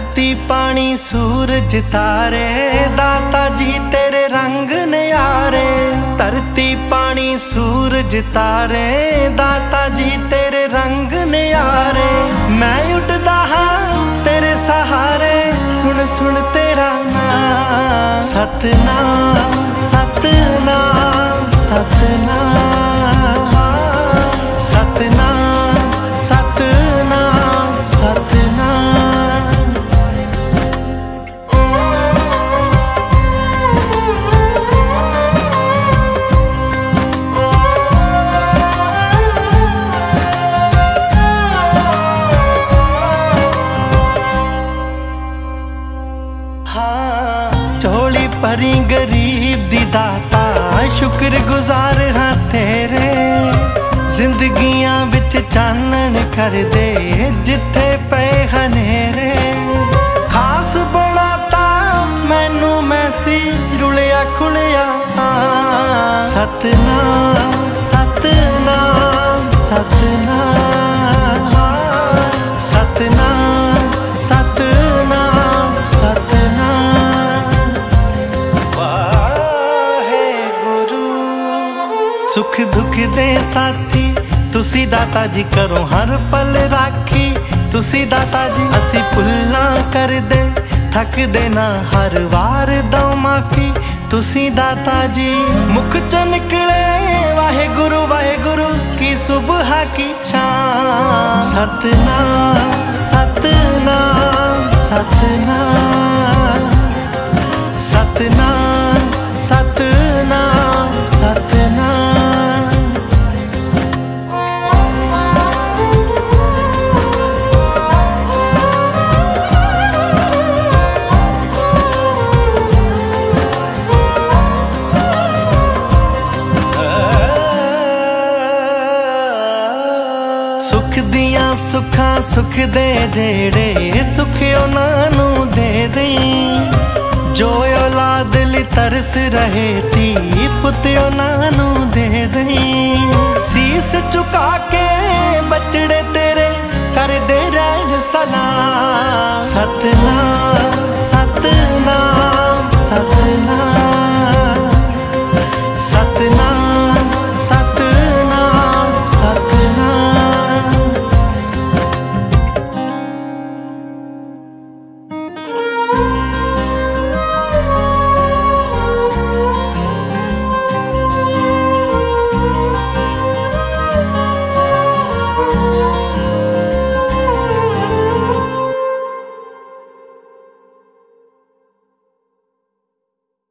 धरती पानी सूरज तारे दाता जी तेरे रंग न्यारे। धरती पानी सूरज तारे दाता जी तेरे रंग न्यारे। मैं उड़दा हाँ तेरे सहारे सुन सुन तेरा नाम। सतनाम सतनाम सतनाम सतनाम सतनाम सतनाम। हाँ झोली भरी गरीब दी दाता शुक्र गुजार हाँ तेरे। जिंदगियां विच चानण कर दे जिथे पे हनेरे। खास बनाता मैनू मैसी रुलिया खुलिया। सतनाम सतनाम सतनाम सतनाम सतनाम सतनाम। वाहे गुरु सुख दुख दे साथी तुसी दाता जी करो हर पल राखी। तुसी दाता जी असी भुल्लां कर दे थक देना हर वार दो माफी। तुसी दाता जी मुख चो निकले वाहे गुरु की सुबह की शाम। सतनाम सतनाम सतनाम सतनाम सतनाम सतनाम। सुख दियां सुखां सुख दे जेड़े सुख उन्हां नू दे दई। जो औलाद लई तरस रहे धी पुत उन्हां नू दे दई। सीस झुका के बचड़े तेरे कर दे रहन सलाम। सतनाम